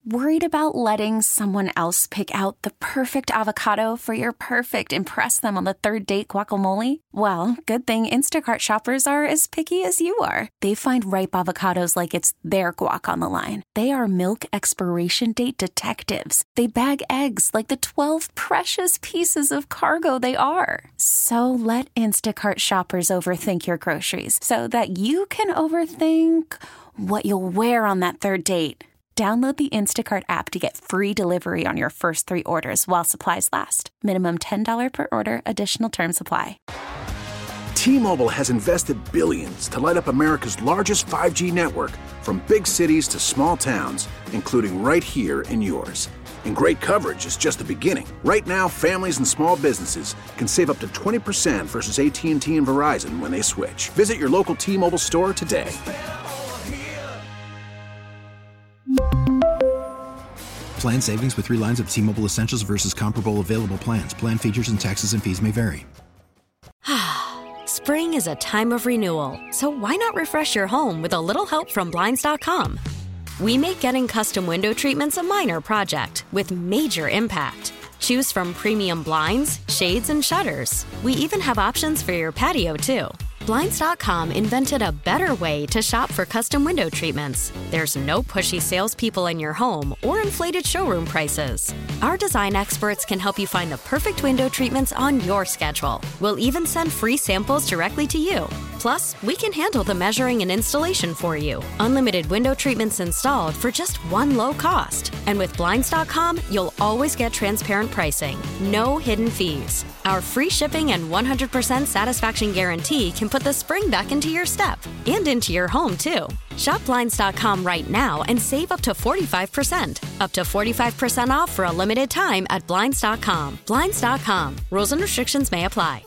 Worried about letting someone else pick out the perfect avocado for your perfect impress them on the third date guacamole? Well, good thing Instacart shoppers are as picky as you are. They find ripe avocados like it's their guac on the line. They are milk expiration date detectives. They bag eggs like the 12 precious pieces of cargo they are. So let Instacart shoppers overthink your groceries so that you can overthink what you'll wear on that third date. Download the Instacart app to get free delivery on your first 3 orders while supplies last. Minimum $10 per order. Additional terms apply. T-Mobile has invested billions to light up America's largest 5G network, from big cities to small towns, including right here in yours. And great coverage is just the beginning. Right now, families and small businesses can save up to 20% versus AT&T and Verizon when they switch. Visit your local T-Mobile store today. Plan savings with 3 lines of T-Mobile Essentials versus comparable available plans. Plan features and taxes and fees may vary. Spring is a time of renewal, so why not refresh your home with a little help from Blinds.com? We make getting custom window treatments a minor project with major impact. Choose from premium blinds, shades, and shutters. We even have options for your patio, too. Blinds.com invented a better way to shop for custom window treatments. There's no pushy salespeople in your home or inflated showroom prices. Our design experts can help you find the perfect window treatments on your schedule. We'll even send free samples directly to you. Plus, we can handle the measuring and installation for you. Unlimited window treatments installed for just one low cost. And with Blinds.com, you'll always get transparent pricing. No hidden fees. Our free shipping and 100% satisfaction guarantee can put the spring back into your step and into your home, too. Shop Blinds.com right now and save up to 45%. Up to 45% off for a limited time at Blinds.com. Blinds.com. Rules and restrictions may apply.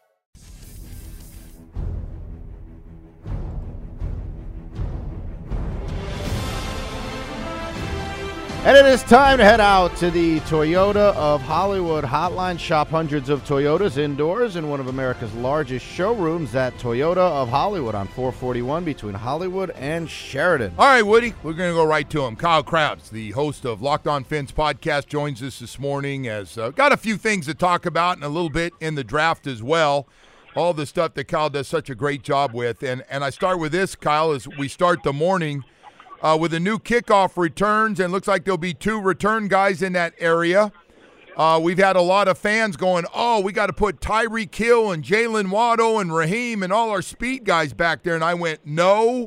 And it is time to head out to the Toyota of Hollywood hotline. Shop hundreds of Toyotas indoors in one of America's largest showrooms at Toyota of Hollywood on 441 between Hollywood and Sheridan. All right, Woody, we're going to go right to him. Kyle Krabs, the host of Locked On Fins podcast, joins us this morning. Has got a few things to talk about and a little bit in the draft as well. All the stuff that Kyle does such a great job with. And I start with this, Kyle, as we start the morning. With the new kickoff returns, and looks like there'll be 2 return guys in that area. We've had a lot of fans going, we got to put Tyreek Hill and Jalen Waddle and Raheem and all our speed guys back there. And I went, no,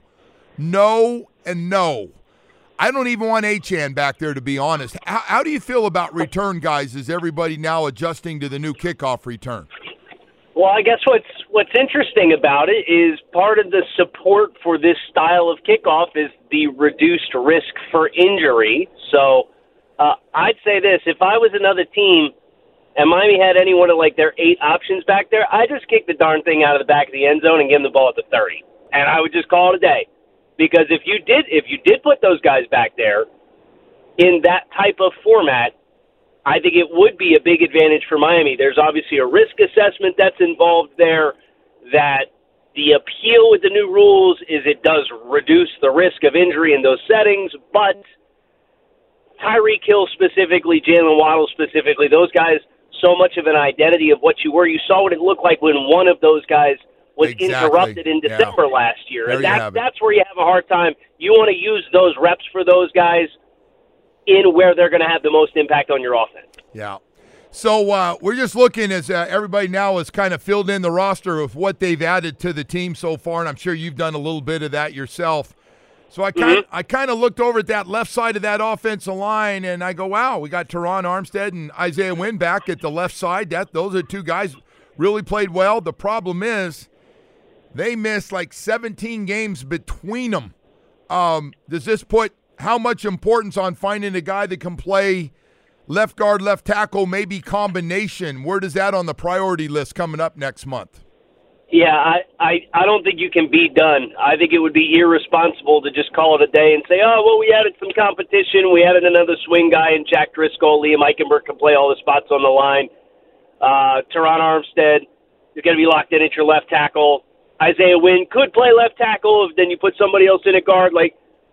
and no. I don't even want Achane back there, to be honest. How do you feel about return guys? Is everybody now adjusting to the new kickoff return? Well, I guess what's interesting about it is part of the support for this style of kickoff is the reduced risk for injury. So I'd say this. If I was another team and Miami had any one of their 8 options back there, I'd just kick the darn thing out of the back of the end zone and give them the ball at the 30. And I would just call it a day. Because if you did put those guys back there in that type of format, I think it would be a big advantage for Miami. There's obviously a risk assessment that's involved there, that the appeal with the new rules is it does reduce the risk of injury in those settings, but Tyreek Hill specifically, Jalen Waddle specifically, those guys, so much of an identity of what you were. You saw what it looked like when one of those guys was interrupted in December last year. And that's where you have a hard time. You want to use those reps for those guys in where they're going to have the most impact on your offense. Yeah. So we're just looking as everybody now has kind of filled in the roster of what they've added to the team so far, and I'm sure you've done a little bit of that yourself. So I kind of looked over at that left side of that offensive line, and I go, wow, we got Teron Armstead and Isaiah Wynn back at the left side. Those are 2 guys really played well. The problem is they missed 17 games between them. Does this put how much importance on finding a guy that can play left guard, left tackle, maybe combination? Where does that on the priority list coming up next month? Yeah, I don't think you can be done. I think it would be irresponsible to just call it a day and say, we added some competition. We added another swing guy in Jack Driscoll. Liam Eichenberg can play all the spots on the line. Teron Armstead is going to be locked in at your left tackle. Isaiah Wynn could play left tackle. Then you put somebody else in at guard.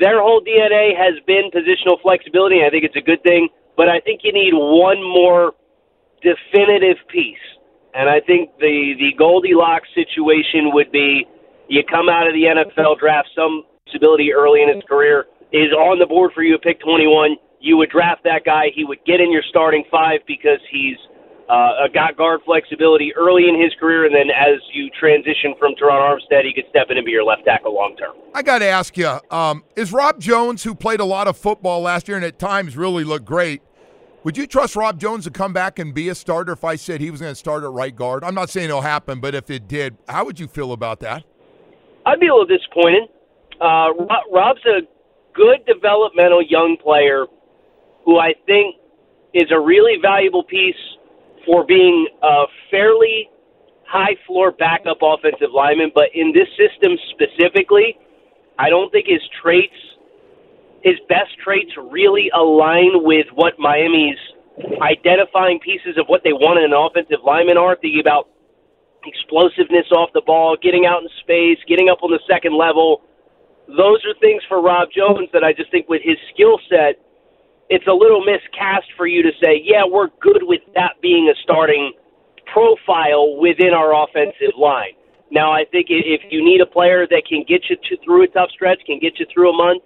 their whole DNA has been positional flexibility. I think it's a good thing, but I think you need one more definitive piece. And I think the Goldilocks situation would be you come out of the NFL draft, some stability early in his career is on the board for you at pick 21. You would draft that guy. He would get in your starting five because he's got guard flexibility early in his career, and then as you transition from Teron Armstead, he could step in and be your left tackle long term. I got to ask you, is Rob Jones, who played a lot of football last year and at times really looked great, would you trust Rob Jones to come back and be a starter if I said he was going to start at right guard? I'm not saying it'll happen, but if it did, how would you feel about that? I'd be a little disappointed. Rob's a good developmental young player who I think is a really valuable piece for being a fairly high-floor backup offensive lineman. But in this system specifically, I don't think his best traits really align with what Miami's identifying pieces of what they want in an offensive lineman are. Thinking about explosiveness off the ball, getting out in space, getting up on the second level. Those are things for Rob Jones that I just think with his skill set, it's a little miscast for you to say, yeah, we're good with that being a starting profile within our offensive line. Now, I think if you need a player that can get you through a tough stretch, can get you through a month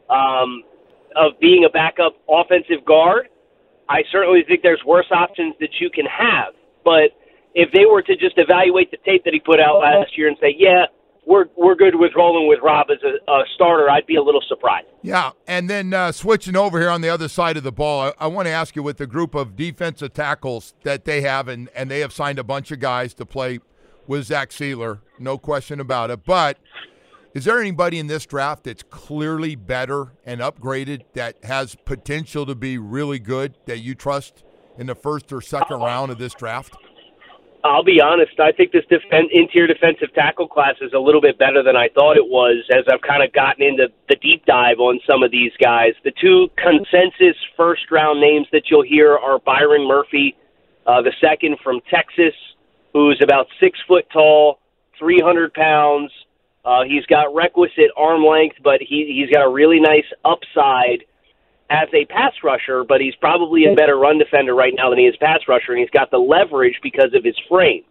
of being a backup offensive guard, I certainly think there's worse options that you can have. But if they were to just evaluate the tape that he put out last year and say, yeah, we're good with rolling with Rob as a starter, I'd be a little surprised. Yeah, and then switching over here on the other side of the ball, I want to ask you with the group of defensive tackles that they have, and they have signed a bunch of guys to play with Zach Sealer, no question about it. But is there anybody in this draft that's clearly better and upgraded that has potential to be really good that you trust in the first or second round of this draft? I'll be honest, I think this interior defensive tackle class is a little bit better than I thought it was as I've kind of gotten into the deep dive on some of these guys. The two consensus first-round names that you'll hear are Byron Murphy, the second from Texas, who's about 6 foot tall, 300 pounds. He's got requisite arm length, but he's got a really nice upside as a pass rusher, but he's probably a better run defender right now than he is pass rusher, and he's got the leverage because of his frame.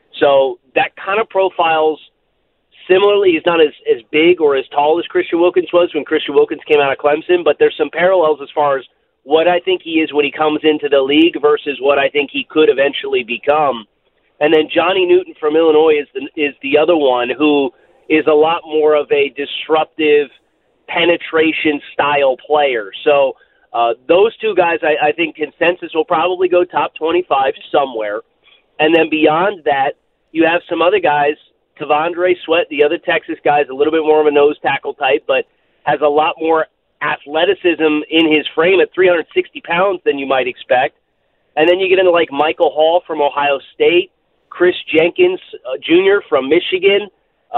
So that kind of profiles similarly. He's not as big or as tall as Christian Wilkins was when Christian Wilkins came out of Clemson, but there's some parallels as far as what I think he is when he comes into the league versus what I think he could eventually become. And then Johnny Newton from Illinois is the other one who is a lot more of a disruptive penetration style player. So those two guys, I think consensus will probably go top 25 somewhere. And then beyond that, you have some other guys. Tavondre Sweat, the other Texas guy, is a little bit more of a nose tackle type, but has a lot more athleticism in his frame at 360 pounds than you might expect. And then you get into like Michael Hall from Ohio State, Chris Jenkins Jr. from Michigan.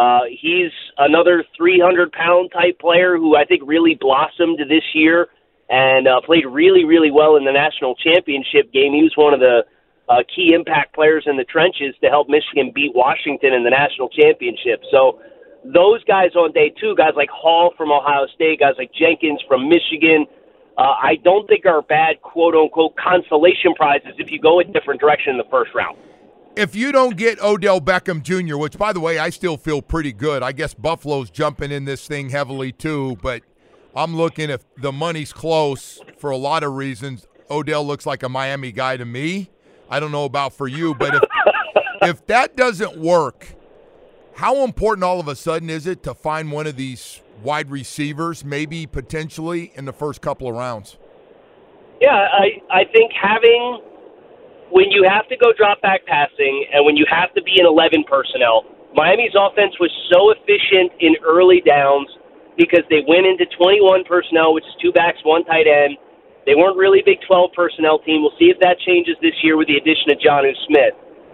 He's another 300-pound type player who I think really blossomed this year and played really, really well in the national championship game. He was one of the key impact players in the trenches to help Michigan beat Washington in the national championship. So those guys on day two, guys like Hall from Ohio State, guys like Jenkins from Michigan, I don't think are bad, quote-unquote, consolation prizes if you go a different direction in the first round. If you don't get Odell Beckham Jr., which, by the way, I still feel pretty good. I guess Buffalo's jumping in this thing heavily too, but I'm looking if the money's close for a lot of reasons. Odell looks like a Miami guy to me. I don't know about for you, but if that doesn't work, how important all of a sudden is it to find one of these wide receivers, maybe potentially in the first couple of rounds? Yeah, I think having – when you have to go drop back passing and when you have to be in 11 personnel, Miami's offense was so efficient in early downs because they went into 21 personnel, which is 2 backs, 1 tight end. They weren't really a Big 12 personnel team. We'll see if that changes this year with the addition of Jonnu Smith.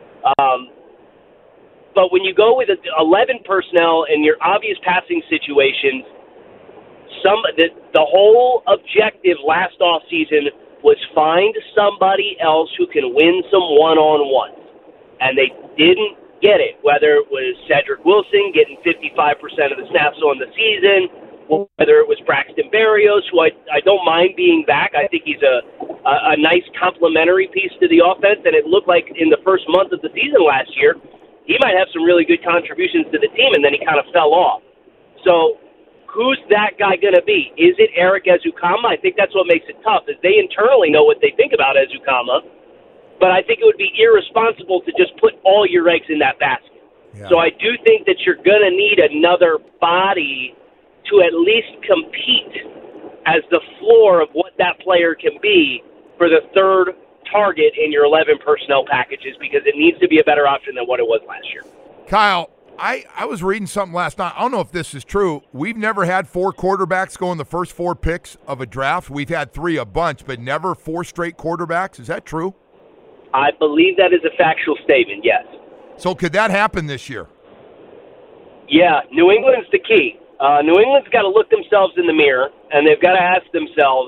But when you go with 11 personnel in your obvious passing situations, the whole objective last offseason was find somebody else who can win some one-on-ones. And they didn't get it, whether it was Cedric Wilson getting 55% of the snaps on the season, whether it was Braxton Berrios, who I don't mind being back. I think he's a nice complementary piece to the offense, and it looked like in the first month of the season last year, he might have some really good contributions to the team, and then he kind of fell off. So who's that guy going to be? Is it Eric Ezukanma? I think that's what makes it tough, is they internally know what they think about Ezukanma, but I think it would be irresponsible to just put all your eggs in that basket. Yeah. So I do think that you're going to need another body to at least compete as the floor of what that player can be for the third target in your 11 personnel packages, because it needs to be a better option than what it was last year. Kyle, I was reading something last night. I don't know if this is true. We've never had 4 quarterbacks go in the first 4 picks of a draft. We've had 3 a bunch, but never 4 straight quarterbacks. Is that true? I believe that is a factual statement, yes. So could that happen this year? Yeah, New England's the key. New England's got to look themselves in the mirror, and they've got to ask themselves,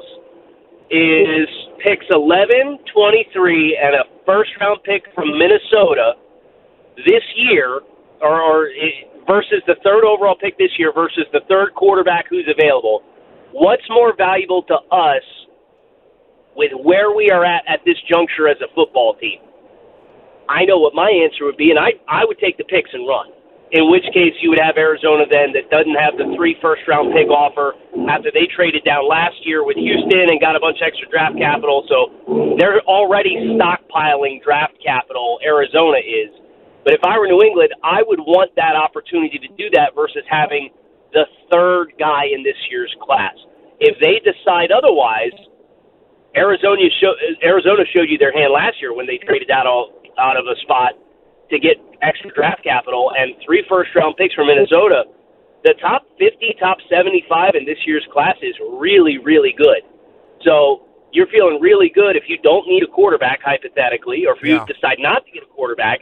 is picks 11, 23, and a first-round pick from Minnesota this year, or versus the third overall pick this year versus the third quarterback who's available, what's more valuable to us with where we are at this juncture as a football team? I know what my answer would be, and I would take the picks and run. In which case you would have Arizona then that doesn't have the 3 first-round pick offer after they traded down last year with Houston and got a bunch of extra draft capital. So they're already stockpiling draft capital, Arizona is. But if I were New England, I would want that opportunity to do that versus having the third guy in this year's class. If they decide otherwise, Arizona showed you their hand last year when they traded out of a spot to get extra draft capital and 3 first-round picks from Minnesota. The top 50, top 75 in this year's class is really, really good. So you're feeling really good if you don't need a quarterback, hypothetically, or if you decide not to get a quarterback,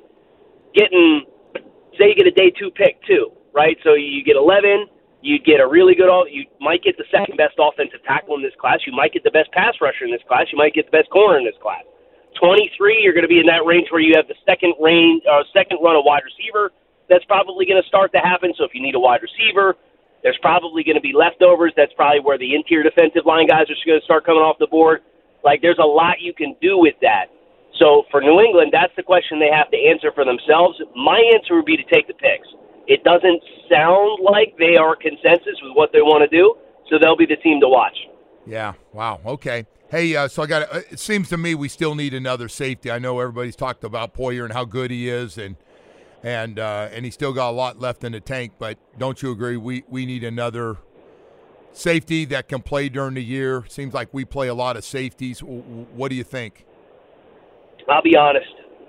say you get a day 2 pick too, right? So you get 11, you get a really good, you might get the second best offensive tackle in this class, you might get the best pass rusher in this class, you might get the best corner in this class. 23, you're going to be in that range where you have the second run of wide receiver. That's probably going to start to happen. So if you need a wide receiver, there's probably going to be leftovers. That's probably where the interior defensive line guys are going to start coming off the board. Like, there's a lot you can do with that. So for New England, that's the question they have to answer for themselves. My answer would be to take the picks. It doesn't sound like they are consensus with what they want to do, so they'll be the team to watch. Yeah, wow, okay. Hey, so it seems to me we still need another safety. I know everybody's talked about Poyer and how good he is, and he's still got a lot left in the tank, but don't you agree we need another safety that can play during the year? Seems like we play a lot of safeties. What do you think? I'll be honest.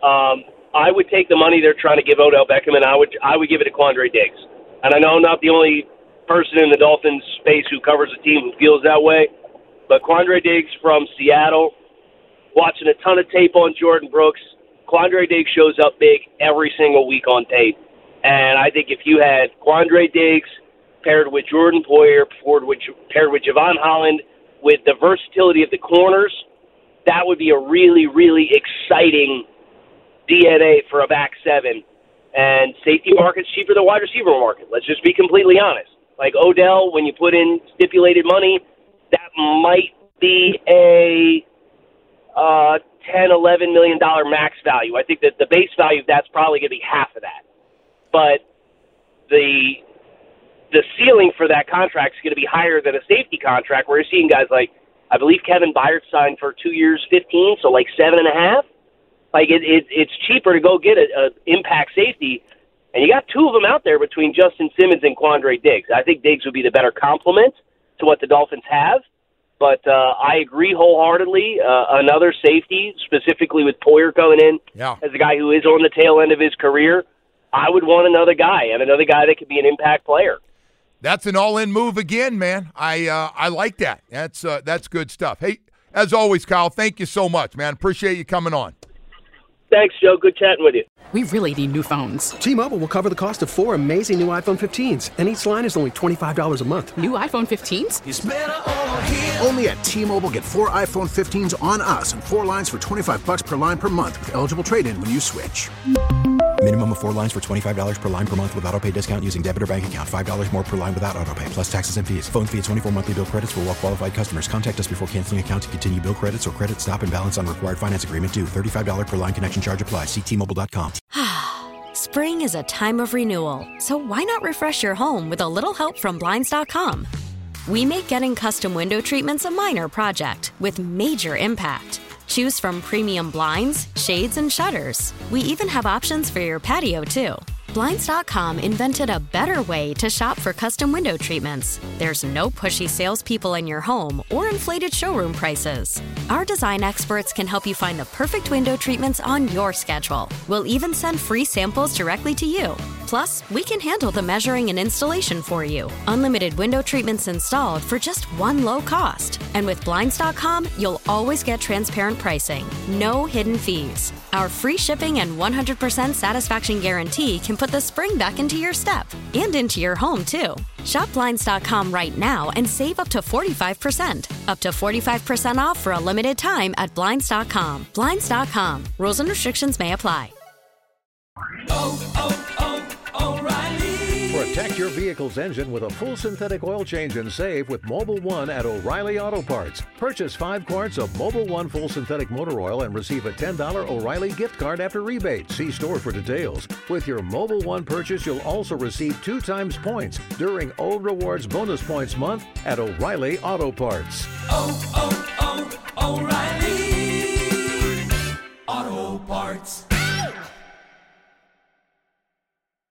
I would take the money they're trying to give Odell Beckham, and I would give it to Quandre Diggs. And I know I'm not the only person in the Dolphins space who covers a team who feels that way, but Quandre Diggs from Seattle, watching a ton of tape on Jordan Brooks, Quandre Diggs shows up big every single week on tape. And I think if you had Quandre Diggs paired with Jordan Poyer, paired with Javon Holland, with the versatility of the corners, that would be a really, really exciting DNA for a back seven. And safety market's cheaper than wide receiver market. Let's just be completely honest. Like Odell, when you put in stipulated money, that might be a $10, $11 million max value. I think that the base value of that's probably going to be half of that. But the ceiling for that contract is going to be higher than a safety contract, where you're seeing guys like, I believe Kevin Byard signed for 2 years, 15, so like 7.5. Like it's cheaper to go get an impact safety, and you got 2 of them out there between Justin Simmons and Quandre Diggs. I think Diggs would be the better complement to what the Dolphins have, but I agree wholeheartedly. Another safety, specifically with Poyer coming in as a guy who is on the tail end of his career, I would want another guy, and another guy that could be an impact player. That's an all-in move again, man. I like that. That's good stuff. Hey, as always, Kyle, thank you so much, man. Appreciate you coming on. Thanks, Joe. Good chatting with you. We really need new phones. T-Mobile will cover the cost of 4 amazing new iPhone 15s, and each line is only $25 a month. New iPhone 15s? It's better over here. Only at T-Mobile, get 4 iPhone 15s on us and 4 lines for $25 per line per month with eligible trade-in when you switch. Minimum of 4 lines for $25 per line per month with autopay discount using debit or bank account. $5 more per line without autopay, plus taxes and fees. Phone fee at 24 monthly bill credits for well-qualified customers. Contact us before canceling account to continue bill credits or credit stop and balance on required finance agreement due. $35 per line connection charge applies. See T-Mobile.com. Spring is a time of renewal, so why not refresh your home with a little help from Blinds.com? We make getting custom window treatments a minor project with major impact. Choose from premium blinds, shades, and shutters. We even have options for your patio, too. Blinds.com invented a better way to shop for custom window treatments. There's no pushy salespeople in your home or inflated showroom prices. Our design experts can help you find the perfect window treatments on your schedule. We'll even send free samples directly to you. Plus, we can handle the measuring and installation for you. Unlimited window treatments installed for just one low cost. And with Blinds.com, you'll always get transparent pricing. No hidden fees. Our free shipping and 100% satisfaction guarantee can put the spring back into your step and into your home, too. Shop Blinds.com right now and save up to 45%. Up to 45% off for a limited time at Blinds.com. Blinds.com. Rules and restrictions may apply. O'Reilly. Protect your vehicle's engine with a full synthetic oil change and save with Mobil 1 at O'Reilly Auto Parts. Purchase 5 quarts of Mobil 1 full synthetic motor oil and receive a $10 O'Reilly gift card after rebate. See store for details. With your Mobil 1 purchase, you'll also receive 2 times points during O Rewards Bonus Points Month at O'Reilly Auto Parts. O'Reilly Auto Parts.